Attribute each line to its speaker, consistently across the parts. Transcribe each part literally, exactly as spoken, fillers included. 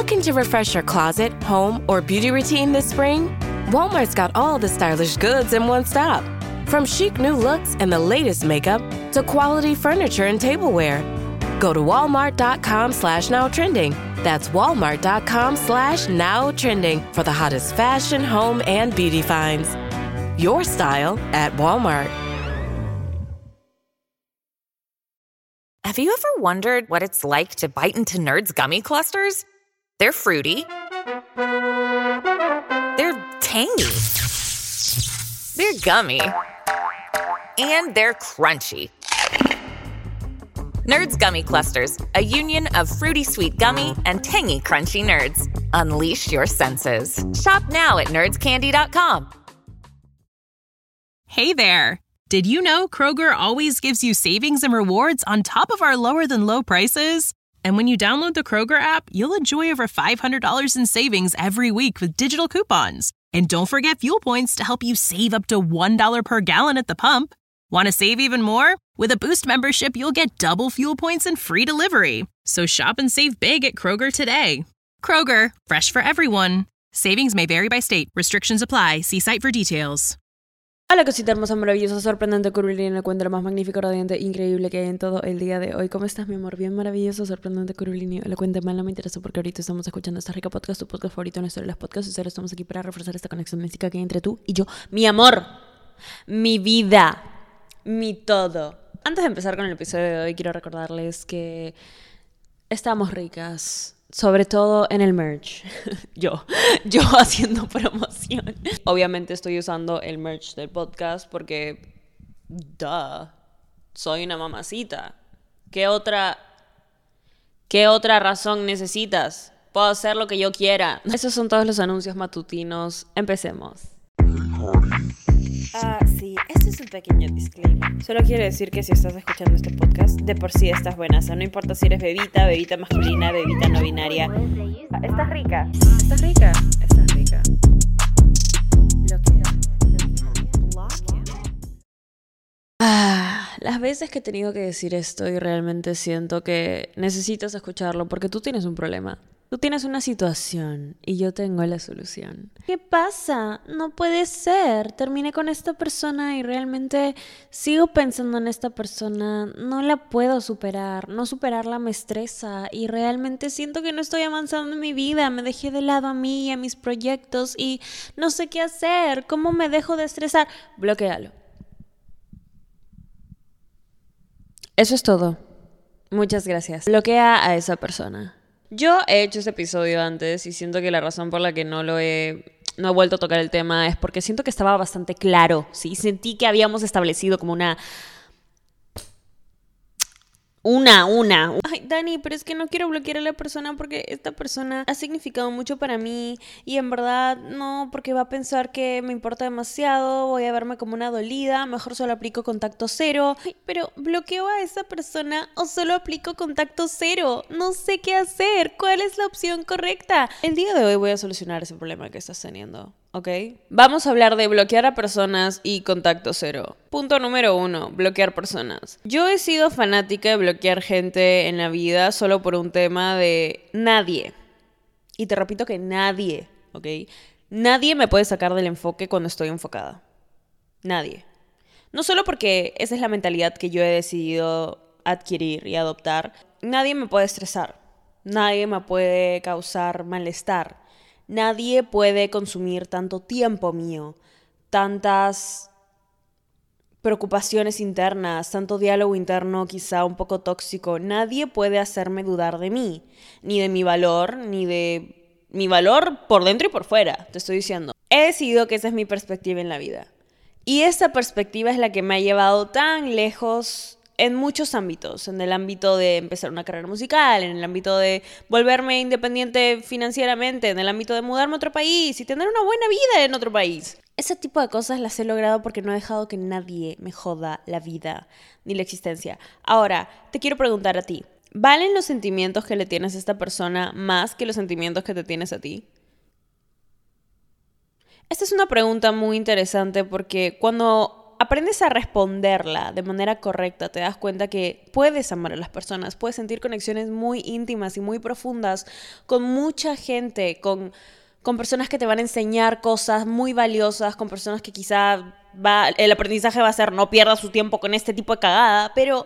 Speaker 1: Looking to refresh your closet, home, or beauty routine this spring? Walmart's got all the stylish goods in one stop. From chic new looks and the latest makeup to quality furniture and tableware. Go to walmart.com slash now trending. That's walmart.com slash now trending for the hottest fashion, home, and beauty finds. Your style at Walmart.
Speaker 2: Have you ever wondered what it's like to bite into Nerds gummy clusters? They're fruity. They're tangy. They're gummy. And they're crunchy. Nerds Gummy Clusters, a union of fruity sweet gummy and tangy crunchy nerds. Unleash your senses. Shop now at nerds candy dot com.
Speaker 3: Hey there! Did you know Kroger always gives you savings and rewards on top of our lower-than-low prices? And when you download the Kroger app, you'll enjoy over five hundred dollars in savings every week with digital coupons. And don't forget fuel points to help you save up to one dollar per gallon at the pump. Want to save even more? With a Boost membership, you'll get double fuel points and free delivery. So shop and save big at Kroger today. Kroger, fresh for everyone. Savings may vary by state. Restrictions apply. See site for details.
Speaker 4: Hola cosita hermosa, maravillosa, sorprendente, curvilínea, cuenta lo más magnífico, radiante, increíble que hay en todo el día de hoy. ¿Cómo estás, mi amor? Bien maravilloso, sorprendente, curvilíneo, elocuente, mal, no me interesa porque ahorita estamos escuchando esta rica podcast, tu podcast favorito en la historia de los podcasts, y ahora estamos aquí para reforzar esta conexión mística que hay entre tú y yo. Mi amor, mi vida, mi todo. Antes de empezar con el episodio de hoy, quiero recordarles que estamos ricas. Sobre todo en el merch. Yo, yo haciendo promoción. Obviamente estoy usando el merch del podcast porque, duh, soy una mamacita. ¿Qué otra, qué otra razón necesitas? Puedo hacer lo que yo quiera. Esos son todos los anuncios matutinos. Empecemos.
Speaker 5: Ah, sí, este es un pequeño disclaimer. Solo quiero decir que si estás escuchando este podcast, de por sí estás buena. O sea, no importa si eres bebita, bebita masculina, bebita no binaria. Ah, estás rica. Estás rica. Estás rica. Lo que...
Speaker 4: Ah, las veces que he tenido que decir esto y realmente siento que necesitas escucharlo porque tú tienes un problema. Tú tienes una situación y yo tengo la solución. ¿Qué pasa? No puede ser. Terminé con esta persona y realmente sigo pensando en esta persona. No la puedo superar. No superarla me estresa y realmente siento que no estoy avanzando en mi vida. Me dejé de lado a mí y a mis proyectos y no sé qué hacer. ¿Cómo me dejo de estresar? Bloquéalo. Eso es todo. Muchas gracias. Bloquea a esa persona. Yo he hecho este episodio antes y siento que la razón por la que no lo he, no he vuelto a tocar el tema es porque siento que estaba bastante claro, ¿sí? Sentí que habíamos establecido como una... Una, una. Ay, Dani, pero es que no quiero bloquear a la persona porque esta persona ha significado mucho para mí y en verdad no, porque va a pensar que me importa demasiado, voy a verme como una dolida, mejor solo aplico contacto cero. Ay, pero ¿bloqueo a esa persona o solo aplico contacto cero? No sé qué hacer. ¿Cuál es la opción correcta? El día de hoy voy a solucionar ese problema que estás teniendo. ¿Ok? Vamos a hablar de bloquear a personas y contacto cero. Punto número uno, bloquear personas. Yo he sido fanática de bloquear gente en la vida solo por un tema de nadie. Y te repito que nadie, ¿ok? Nadie me puede sacar del enfoque cuando estoy enfocada. Nadie. No solo porque esa es la mentalidad que yo he decidido adquirir y adoptar. Nadie me puede estresar. Nadie me puede causar malestar. Nadie puede consumir tanto tiempo mío, tantas preocupaciones internas, tanto diálogo interno quizá un poco tóxico. Nadie puede hacerme dudar de mí, ni de mi valor, ni de mi valor por dentro y por fuera, te estoy diciendo. He decidido que esa es mi perspectiva en la vida. Y esa perspectiva es la que me ha llevado tan lejos en muchos ámbitos, en el ámbito de empezar una carrera musical, en el ámbito de volverme independiente financieramente, en el ámbito de mudarme a otro país y tener una buena vida en otro país. Ese tipo de cosas las he logrado porque no he dejado que nadie me joda la vida ni la existencia. Ahora, te quiero preguntar a ti, ¿valen los sentimientos que le tienes a esta persona más que los sentimientos que te tienes a ti? Esta es una pregunta muy interesante porque cuando aprendes a responderla de manera correcta, te das cuenta que puedes amar a las personas, puedes sentir conexiones muy íntimas y muy profundas con mucha gente, con, con personas que te van a enseñar cosas muy valiosas, con personas que quizá va, el aprendizaje va a ser no pierdas su tiempo con este tipo de cagada, pero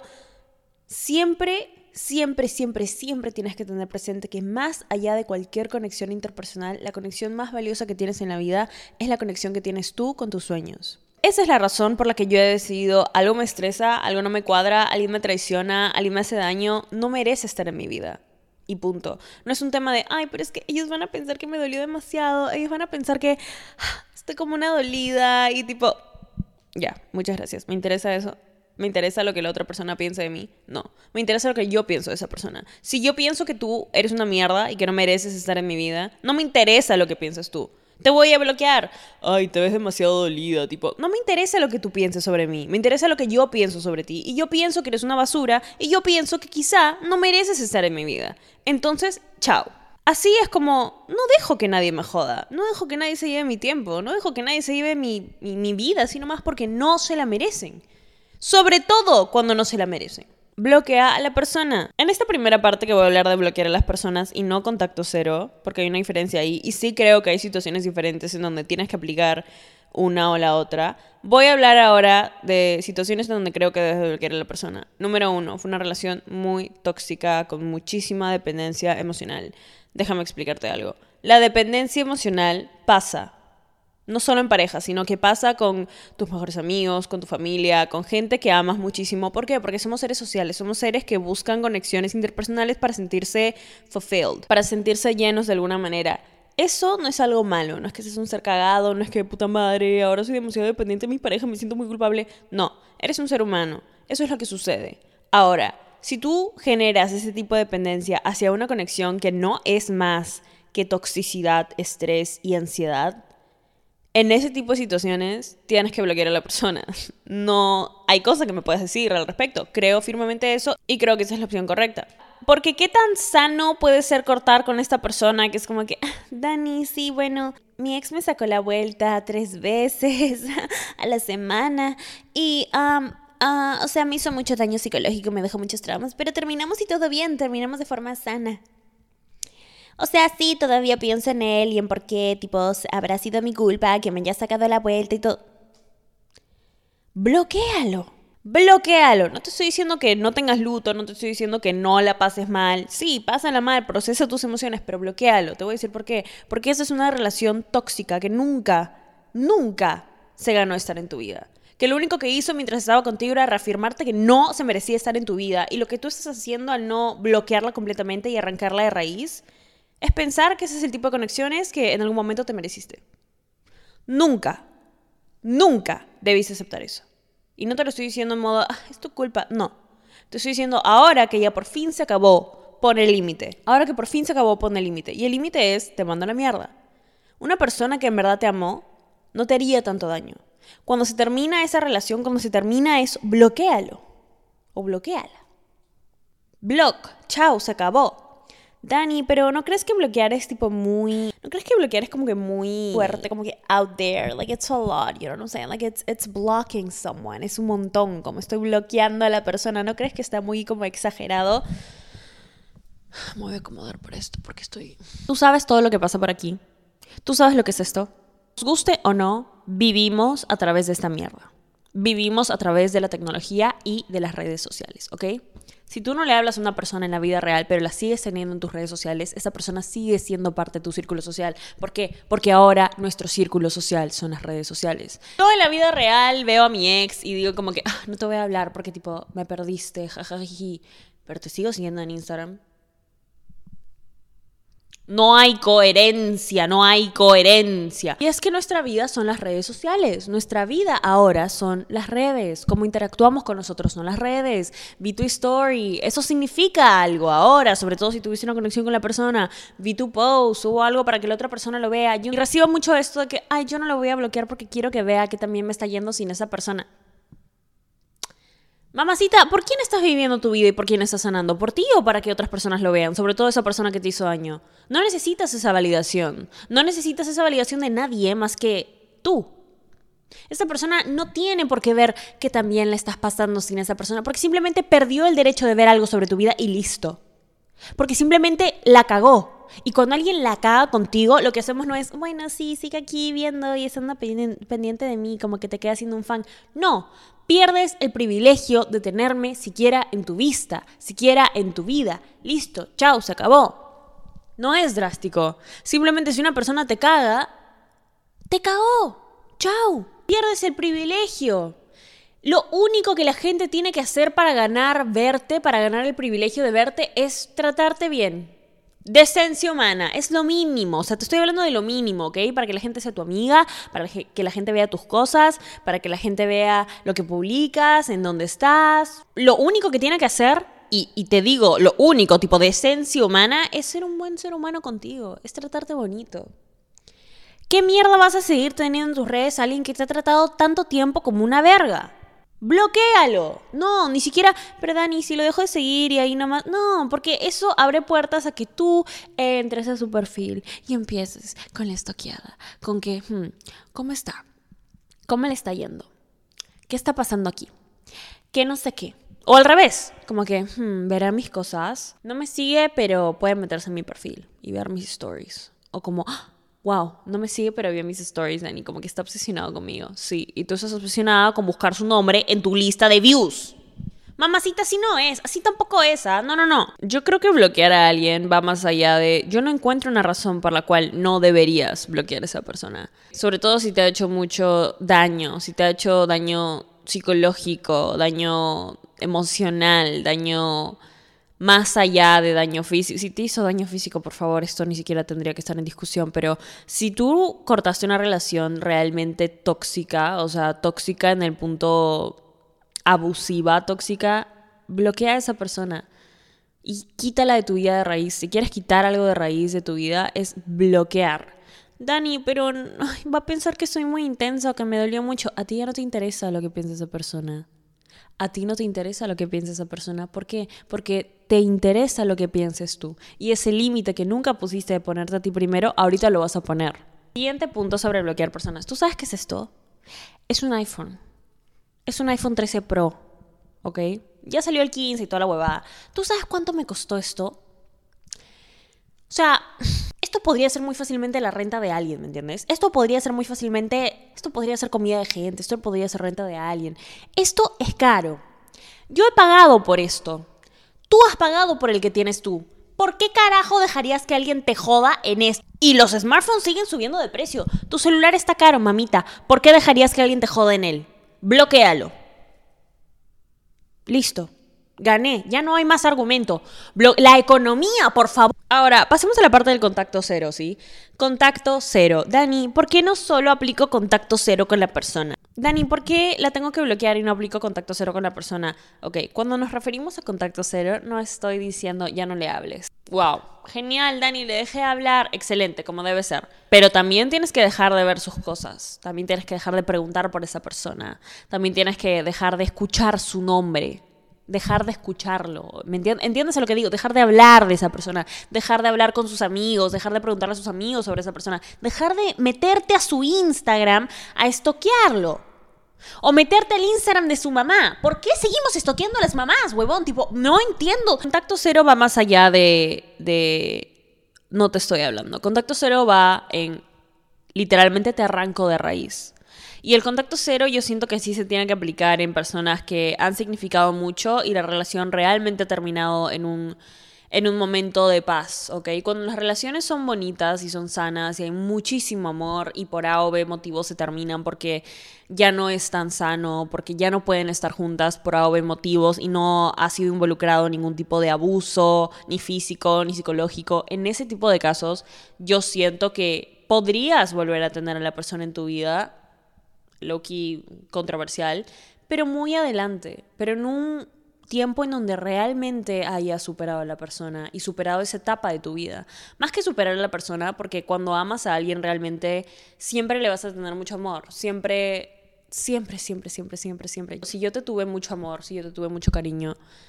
Speaker 4: siempre, siempre, siempre, siempre tienes que tener presente que más allá de cualquier conexión interpersonal, la conexión más valiosa que tienes en la vida es la conexión que tienes tú con tus sueños. Esa es la razón por la que yo he decidido, algo me estresa, algo no me cuadra, alguien me traiciona, alguien me hace daño, no merece estar en mi vida. Y punto. No es un tema de, ay, pero es que ellos van a pensar que me dolió demasiado, ellos van a pensar que ah, estoy como una dolida y tipo, ya, muchas gracias, me interesa eso. ¿Me interesa lo que la otra persona piense de mí? No. Me interesa lo que yo pienso de esa persona. Si yo pienso que tú eres una mierda y que no mereces estar en mi vida, no me interesa lo que piensas tú. Te voy a bloquear. Ay, te ves demasiado dolida, tipo. No me interesa lo que tú pienses sobre mí. Me interesa lo que yo pienso sobre ti. Y yo pienso que eres una basura. Y yo pienso que quizá no mereces estar en mi vida. Entonces, chao. Así es como, no dejo que nadie me joda. No dejo que nadie se lleve mi tiempo. No dejo que nadie se lleve mi, mi, mi vida, sino más porque no se la merecen. Sobre todo cuando no se la merecen. Bloquea a la persona. En esta primera parte que voy a hablar de bloquear a las personas y no contacto cero, porque hay una diferencia ahí, y sí creo que hay situaciones diferentes en donde tienes que aplicar una o la otra, voy a hablar ahora de situaciones en donde creo que debes de bloquear a la persona. Número uno, fue una relación muy tóxica, con muchísima dependencia emocional. Déjame explicarte algo. La dependencia emocional pasa. No solo en pareja, sino que pasa con tus mejores amigos, con tu familia, con gente que amas muchísimo. ¿Por qué? Porque somos seres sociales, somos seres que buscan conexiones interpersonales para sentirse fulfilled, para sentirse llenos de alguna manera. Eso no es algo malo, no es que seas un ser cagado, no es que puta madre, ahora soy demasiado dependiente de mi pareja, me siento muy culpable. No, eres un ser humano, eso es lo que sucede. Ahora, si tú generas ese tipo de dependencia hacia una conexión que no es más que toxicidad, estrés y ansiedad, en ese tipo de situaciones tienes que bloquear a la persona. No hay cosa que me puedas decir al respecto. Creo firmemente eso y creo que esa es la opción correcta. Porque qué tan sano puede ser cortar con esta persona que es como que, ah, Dani, sí, bueno, mi ex me sacó la vuelta tres veces a la semana y, um, uh, o sea, me hizo mucho daño psicológico, me dejó muchos traumas, pero terminamos y todo bien, terminamos de forma sana. O sea, sí, todavía pienso en él y en por qué, tipo, habrá sido mi culpa que me haya sacado la vuelta y todo. Bloquéalo. Bloquéalo. No te estoy diciendo que no tengas luto, no te estoy diciendo que no la pases mal. Sí, pásala mal, procesa tus emociones, pero bloquéalo. Te voy a decir por qué. Porque esa es una relación tóxica que nunca, nunca se ganó estar en tu vida. Que lo único que hizo mientras estaba contigo era reafirmarte que no se merecía estar en tu vida. Y lo que tú estás haciendo al no bloquearla completamente y arrancarla de raíz es pensar que ese es el tipo de conexiones que en algún momento te mereciste. Nunca, nunca debiste aceptar eso. Y no te lo estoy diciendo en modo, ah, es tu culpa. No. Te estoy diciendo, ahora que ya por fin se acabó, pon el límite. Ahora que por fin se acabó, pon el límite. Y el límite es, te mando a la mierda. Una persona que en verdad te amó, no te haría tanto daño. Cuando se termina esa relación, cuando se termina eso, bloquéalo. O bloquéala. Block. Chao, se acabó. Dani, pero ¿no crees que bloquear es tipo muy... ¿No crees que bloquear es como que muy fuerte, como que out there? Like, it's a lot, you know what I'm saying? Like, it's, it's blocking someone. Es un montón, como estoy bloqueando a la persona. ¿No crees que está muy como exagerado? Me voy a acomodar por esto, porque estoy... Tú sabes todo lo que pasa por aquí. Tú sabes lo que es esto. Nos guste o no, vivimos a través de esta mierda. Vivimos a través de la tecnología y de las redes sociales, ¿ok? Si tú no le hablas a una persona en la vida real, pero la sigues teniendo en tus redes sociales, esa persona sigue siendo parte de tu círculo social. ¿Por qué? Porque ahora nuestro círculo social son las redes sociales. Yo en la vida real veo a mi ex y digo como que, ah, no te voy a hablar porque tipo, me perdiste, jajajiji. Pero te sigo siguiendo en Instagram. No hay coherencia, no hay coherencia. Y es que nuestra vida son las redes sociales. Nuestra vida ahora son las redes. Cómo interactuamos con nosotros son las redes. Vi tu story. Eso significa algo ahora, sobre todo si tuviste una conexión con la persona. Vi tu post, subo algo para que la otra persona lo vea. Yo recibo mucho esto de que, ay, yo no lo voy a bloquear porque quiero que vea que también me está yendo sin esa persona. Mamacita, ¿por quién estás viviendo tu vida y por quién estás sanando? ¿Por ti o para que otras personas lo vean? Sobre todo esa persona que te hizo daño. No necesitas esa validación. No necesitas esa validación de nadie más que tú. Esta persona no tiene por qué ver que también la estás pasando sin esa persona, porque simplemente perdió el derecho de ver algo sobre tu vida y listo. Porque simplemente la cagó. Y cuando alguien la caga contigo, lo que hacemos no es, bueno, sí, sigue aquí viendo y estando pendiente de mí, como que te quedas siendo un fan. No, pierdes el privilegio de tenerme siquiera en tu vista, siquiera en tu vida. Listo, chao, se acabó. No es drástico. Simplemente si una persona te caga, te cagó. Chao. Pierdes el privilegio. Lo único que la gente tiene que hacer para ganar verte, para ganar el privilegio de verte, es tratarte bien. Decencia humana, es lo mínimo. O sea, te estoy hablando de lo mínimo, ¿ok? Para que la gente sea tu amiga, para que la gente vea tus cosas, para que la gente vea lo que publicas, en dónde estás. Lo único que tiene que hacer, y, y te digo, lo único, tipo decencia humana, es ser un buen ser humano contigo, es tratarte bonito. ¿Qué mierda vas a seguir teniendo en tus redes a alguien que te ha tratado tanto tiempo como una verga? ¡Bloquéalo! No, ni siquiera, pero Dani, si lo dejo de seguir y ahí nomás... No, porque eso abre puertas a que tú entres a su perfil y empieces con la estoqueada, con que, hmm, ¿cómo está? ¿Cómo le está yendo? ¿Qué está pasando aquí? ¿Qué no sé qué? O al revés, como que, hmm, verá mis cosas. No me sigue, pero puede meterse en mi perfil y ver mis stories. O como... wow, no me sigue, pero vio mis stories, Dani, como que está obsesionado conmigo. Sí, y tú estás obsesionada con buscar su nombre en tu lista de views. Mamacita, así no es, así tampoco es, ¿ah? No, no, no. Yo creo que bloquear a alguien va más allá de... Yo no encuentro una razón por la cual no deberías bloquear a esa persona. Sobre todo si te ha hecho mucho daño, si te ha hecho daño psicológico, daño emocional, daño... más allá de daño físico. Si te hizo daño físico, por favor, esto ni siquiera tendría que estar en discusión, pero si tú cortaste una relación realmente tóxica, o sea, tóxica en el punto abusiva, tóxica, bloquea a esa persona y quítala de tu vida de raíz. Si quieres quitar algo de raíz de tu vida, es bloquear. Dani, pero ay, va a pensar que soy muy intensa o que me dolió mucho. A ti ya no te interesa lo que piensa esa persona. A ti no te interesa lo que piensa esa persona. ¿Por qué? Porque te interesa lo que pienses tú. Y ese límite que nunca pusiste de ponerte a ti primero, ahorita lo vas a poner. Siguiente punto sobre bloquear personas. ¿Tú sabes qué es esto? Es un iPhone. Es un iPhone trece Pro. ¿Ok? Ya salió el quince y toda la huevada. ¿Tú sabes cuánto me costó esto? O sea... Esto podría ser muy fácilmente la renta de alguien, ¿me entiendes? Esto podría ser muy fácilmente... Esto podría ser comida de gente, esto podría ser renta de alguien. Esto es caro. Yo he pagado por esto. Tú has pagado por el que tienes tú. ¿Por qué carajo dejarías que alguien te joda en esto? Y los smartphones siguen subiendo de precio. Tu celular está caro, mamita. ¿Por qué dejarías que alguien te joda en él? Bloquéalo. Listo. Gané, ya no hay más argumento. Blo- la economía, por favor. Ahora, pasemos a la parte del contacto cero, ¿sí? Contacto cero. Dani, ¿por qué no solo aplico contacto cero con la persona? Dani, ¿por qué la tengo que bloquear y no aplico contacto cero con la persona? Ok, cuando nos referimos a contacto cero, no estoy diciendo ya no le hables. Wow, genial, Dani, le dejé hablar. Excelente, como debe ser. Pero también tienes que dejar de ver sus cosas. También tienes que dejar de preguntar por esa persona. También tienes que dejar de escuchar su nombre. Dejar de escucharlo, ¿me entiendes? ¿Entiendes lo que digo? Dejar de hablar de esa persona, dejar de hablar con sus amigos, dejar de preguntarle a sus amigos sobre esa persona, dejar de meterte a su Instagram a estoquearlo. O meterte al Instagram de su mamá. ¿Por qué seguimos estoqueando a las mamás, huevón? Tipo, no entiendo. Contacto cero va más allá de, de... No te estoy hablando. Contacto cero va en... Literalmente te arranco de raíz. Y el contacto cero yo siento que sí se tiene que aplicar en personas que han significado mucho y la relación realmente ha terminado en un, en un momento de paz, ¿ok? Cuando las relaciones son bonitas y son sanas y hay muchísimo amor y por A o B motivos se terminan porque ya no es tan sano, porque ya no pueden estar juntas por A o B motivos y no ha sido involucrado ningún tipo de abuso, ni físico, ni psicológico. En ese tipo de casos yo siento que podrías volver a tener a la persona en tu vida, low-key controversial, pero muy adelante, pero en un tiempo en donde realmente hayas superado a la persona y superado esa etapa de tu vida. Más que superar a la persona, porque cuando amas a alguien realmente siempre le vas a tener mucho amor, siempre, siempre, siempre, siempre, siempre, siempre. Si yo te tuve mucho amor, si yo te tuve mucho cariño,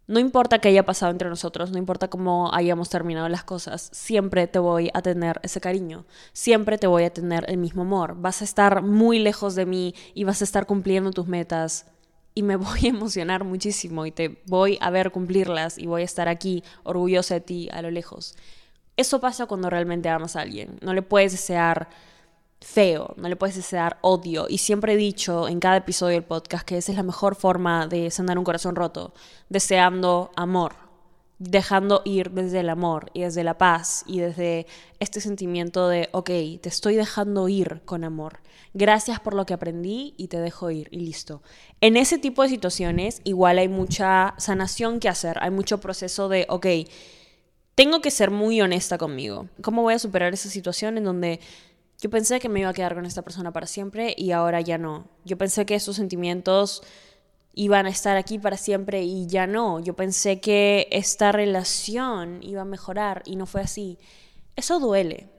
Speaker 4: No importa qué haya pasado entre nosotros, no importa cómo hayamos terminado las cosas, siempre te voy a tener ese cariño, siempre te voy a tener el mismo amor. Vas a estar muy lejos de mí y vas a estar cumpliendo tus metas y me voy a emocionar muchísimo y te voy a ver cumplirlas y voy a estar aquí orgullosa de ti a lo lejos. Eso pasa cuando realmente amas a alguien. No le puedes desear feo, no le puedes desear odio. Y siempre he dicho en cada episodio del podcast que esa es la mejor forma de sanar un corazón roto, deseando amor, dejando ir desde el amor y desde la paz y desde este sentimiento de, ok, te estoy dejando ir con amor. Gracias por lo que aprendí y te dejo ir y listo. En ese tipo de situaciones igual hay mucha sanación que hacer, hay mucho proceso de, ok, tengo que ser muy honesta conmigo. ¿Cómo voy a superar esa situación en donde yo pensé que me iba a quedar con esta persona para siempre y ahora ya no? Yo pensé que esos sentimientos iban a estar aquí para siempre y ya no. Yo pensé que esta relación iba a mejorar y no fue así. Eso duele.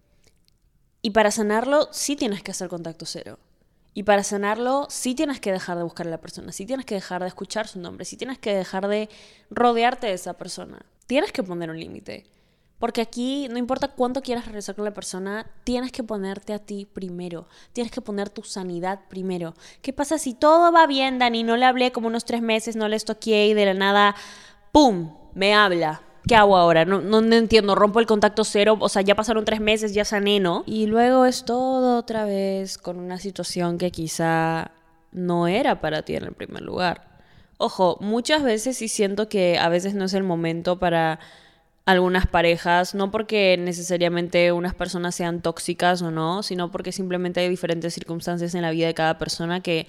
Speaker 4: Y para sanarlo sí tienes que hacer contacto cero. Y para sanarlo sí tienes que dejar de buscar a la persona, sí tienes que dejar de escuchar su nombre, sí tienes que dejar de rodearte de esa persona. Tienes que poner un límite. Porque aquí, no importa cuánto quieras regresar con la persona, tienes que ponerte a ti primero. Tienes que poner tu sanidad primero. ¿Qué pasa si todo va bien, Dani? No le hablé como unos tres meses, no le estoqué y de la nada, ¡pum!, me habla. ¿Qué hago ahora? No, no, no entiendo, rompo el contacto cero, o sea, ya pasaron tres meses, ya sané, ¿no? Y luego es todo otra vez con una situación que quizá no era para ti en el primer lugar. Ojo, muchas veces sí siento que a veces no es el momento para algunas parejas, no porque necesariamente unas personas sean tóxicas o no, sino porque simplemente hay diferentes circunstancias en la vida de cada persona que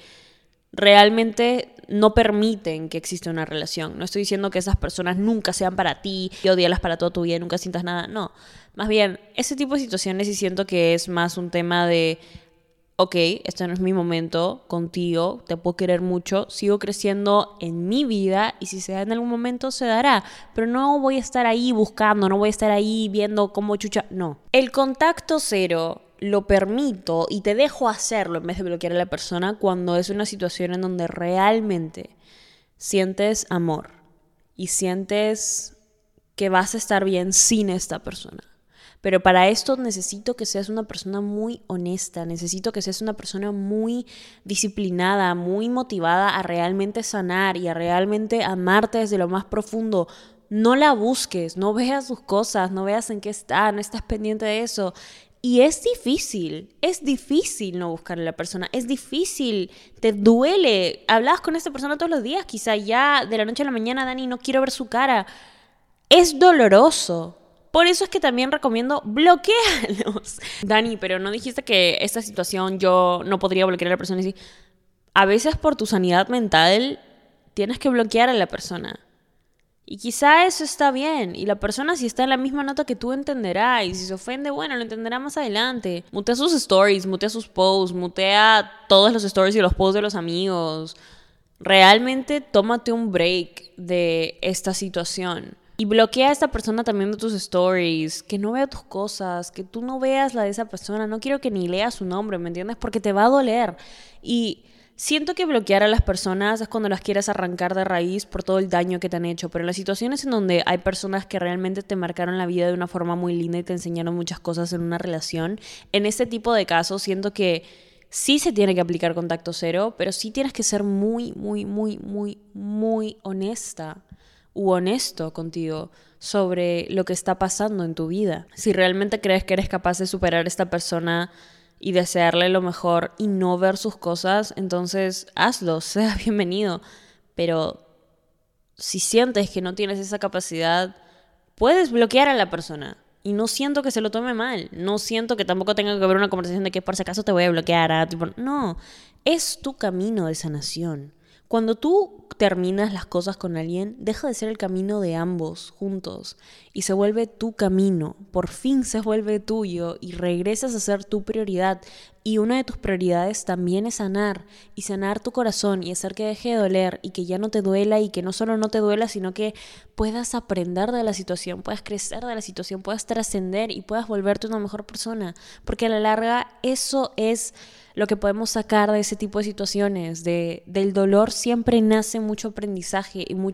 Speaker 4: realmente no permiten que exista una relación. No estoy diciendo que esas personas nunca sean para ti y odiarlas para toda tu vida, nunca sientas nada, no. Más bien, ese tipo de situaciones sí siento que es más un tema de, ok, este no es mi momento contigo, te puedo querer mucho, sigo creciendo en mi vida y si se da en algún momento se dará, pero no voy a estar ahí buscando, no voy a estar ahí viendo cómo chucha, no. El contacto cero lo permito y te dejo hacerlo en vez de bloquear a la persona cuando es una situación en donde realmente sientes amor y sientes que vas a estar bien sin esta persona. Pero para esto necesito que seas una persona muy honesta, necesito que seas una persona muy disciplinada, muy motivada a realmente sanar y a realmente amarte desde lo más profundo. No la busques, no veas sus cosas, no veas en qué está, no estás pendiente de eso. Y es difícil, es difícil no buscar a la persona, es difícil, te duele. Hablas con esta persona todos los días, quizá ya de la noche a la mañana, Dani, no quiero ver su cara. Es doloroso. Por eso es que también recomiendo bloquearlos. Dani, pero no dijiste que esta situación yo no podría bloquear a la persona. Y sí, a veces por tu sanidad mental tienes que bloquear a la persona. Y quizá eso está bien. Y la persona si está en la misma nota que tú entenderá. Y si se ofende, bueno, lo entenderá más adelante. Mutea sus stories, mutea sus posts, mutea todos los stories y los posts de los amigos. Realmente tómate un break de esta situación. Y bloquea a esta persona también de tus stories, que no vea tus cosas, que tú no veas la de esa persona. No quiero que ni leas su nombre, ¿me entiendes? Porque te va a doler. Y siento que bloquear a las personas es cuando las quieres arrancar de raíz por todo el daño que te han hecho. Pero en las situaciones en donde hay personas que realmente te marcaron la vida de una forma muy linda y te enseñaron muchas cosas en una relación, en este tipo de casos siento que sí se tiene que aplicar contacto cero, pero sí tienes que ser muy, muy, muy, muy, muy honesta u honesto contigo sobre lo que está pasando en tu vida. Si realmente crees que eres capaz de superar a esta persona y desearle lo mejor y no ver sus cosas, entonces hazlo, sea bienvenido. Pero si sientes que no tienes esa capacidad, puedes bloquear a la persona. Y no siento que se lo tome mal. No siento que tampoco tenga que haber una conversación de que por si acaso te voy a bloquear. ¿Ah? Tipo, no, es tu camino de sanación. Cuando tú terminas las cosas con alguien, deja de ser el camino de ambos juntos y se vuelve tu camino. Por fin se vuelve tuyo y regresas a ser tu prioridad. Y una de tus prioridades también es sanar y sanar tu corazón y hacer que deje de doler y que ya no te duela y que no solo no te duela, sino que puedas aprender de la situación, puedas crecer de la situación, puedas trascender y puedas volverte una mejor persona. Porque a la larga eso es lo que podemos sacar de ese tipo de situaciones. De, del dolor siempre nace mucho aprendizaje y mucha,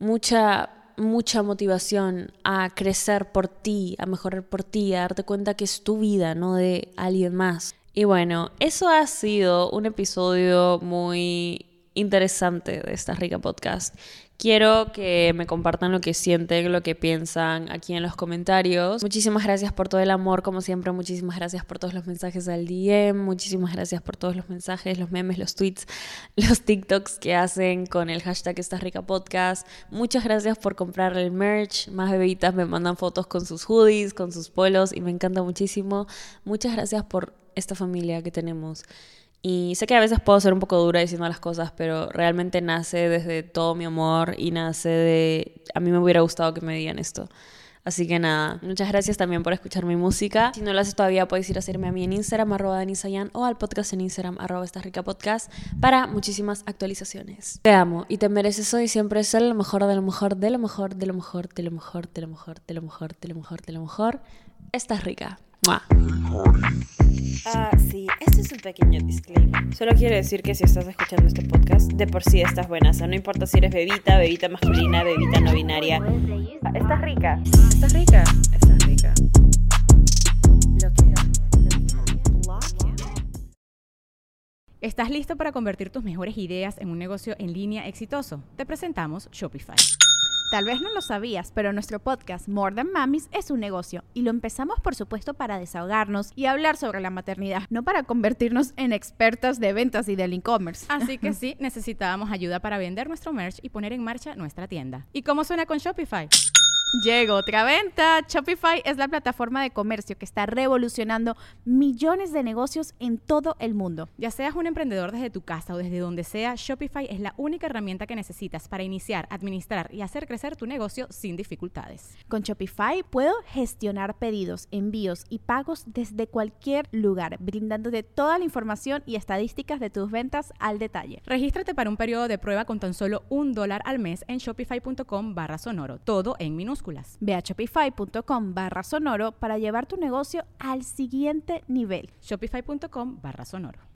Speaker 4: mucha, mucha motivación a crecer por ti, a mejorar por ti, a darte cuenta que es tu vida, no de alguien más. Y bueno, eso ha sido un episodio muy interesante de Esta Rica Podcast. Quiero que me compartan lo que sienten, lo que piensan aquí en los comentarios. Muchísimas gracias por todo el amor, como siempre. Muchísimas gracias por todos los mensajes al D M. Muchísimas gracias por todos los mensajes, los memes, los tweets, los TikToks que hacen con el hashtag Esta Rica Podcast. Muchas gracias por comprar el merch. Más bebitas me mandan fotos con sus hoodies, con sus polos y me encanta muchísimo. Muchas gracias por esta familia que tenemos. Y sé que a veces puedo ser un poco dura diciendo las cosas, pero realmente nace desde todo mi amor y nace de... A mí me hubiera gustado que me digan esto. Así que nada, muchas gracias también por escuchar mi música. Si no lo haces todavía, puedes ir a seguirme a mí en Instagram, arroba danisayan, o al podcast en Instagram, arroba esta rica podcast, para muchísimas actualizaciones. Te amo y te mereces hoy siempre ser lo mejor de lo mejor, de lo mejor, de lo mejor, de lo mejor, de lo mejor, de lo mejor, de lo mejor, de lo mejor. Estás rica. ¡Mua!
Speaker 5: Ah, sí, este es un pequeño disclaimer. Solo quiero decir que si estás escuchando este podcast, de por sí estás buena. O sea, no importa si eres bebita, bebita masculina, bebita no binaria. Ah, estás rica. Estás rica. Estás rica. Lo quiero.
Speaker 6: ¿Estás listo para convertir tus mejores ideas en un negocio en línea exitoso? Te presentamos Shopify.
Speaker 7: Tal vez no lo sabías, pero nuestro podcast More Than Mamis es un negocio y lo empezamos por supuesto para desahogarnos y hablar sobre la maternidad, no para convertirnos en expertas de ventas y del e-commerce.
Speaker 6: Así que sí, necesitábamos ayuda para vender nuestro merch y poner en marcha nuestra tienda. ¿Y cómo suena con Shopify?
Speaker 7: Llegó otra venta. Shopify es la plataforma de comercio que está revolucionando millones de negocios en todo el mundo.
Speaker 6: Ya seas un emprendedor desde tu casa o desde donde sea, Shopify es la única herramienta que necesitas para iniciar, administrar y hacer crecer tu negocio sin dificultades.
Speaker 7: Con Shopify puedo gestionar pedidos, envíos y pagos desde cualquier lugar, brindándote toda la información y estadísticas de tus ventas al detalle.
Speaker 6: Regístrate para un periodo de prueba con tan solo un dólar al mes en shopify.com barra sonoro, todo en minúsculas.
Speaker 7: Ve a shopify.com barra sonoro para llevar tu negocio al siguiente nivel.
Speaker 6: Shopify.com barra sonoro.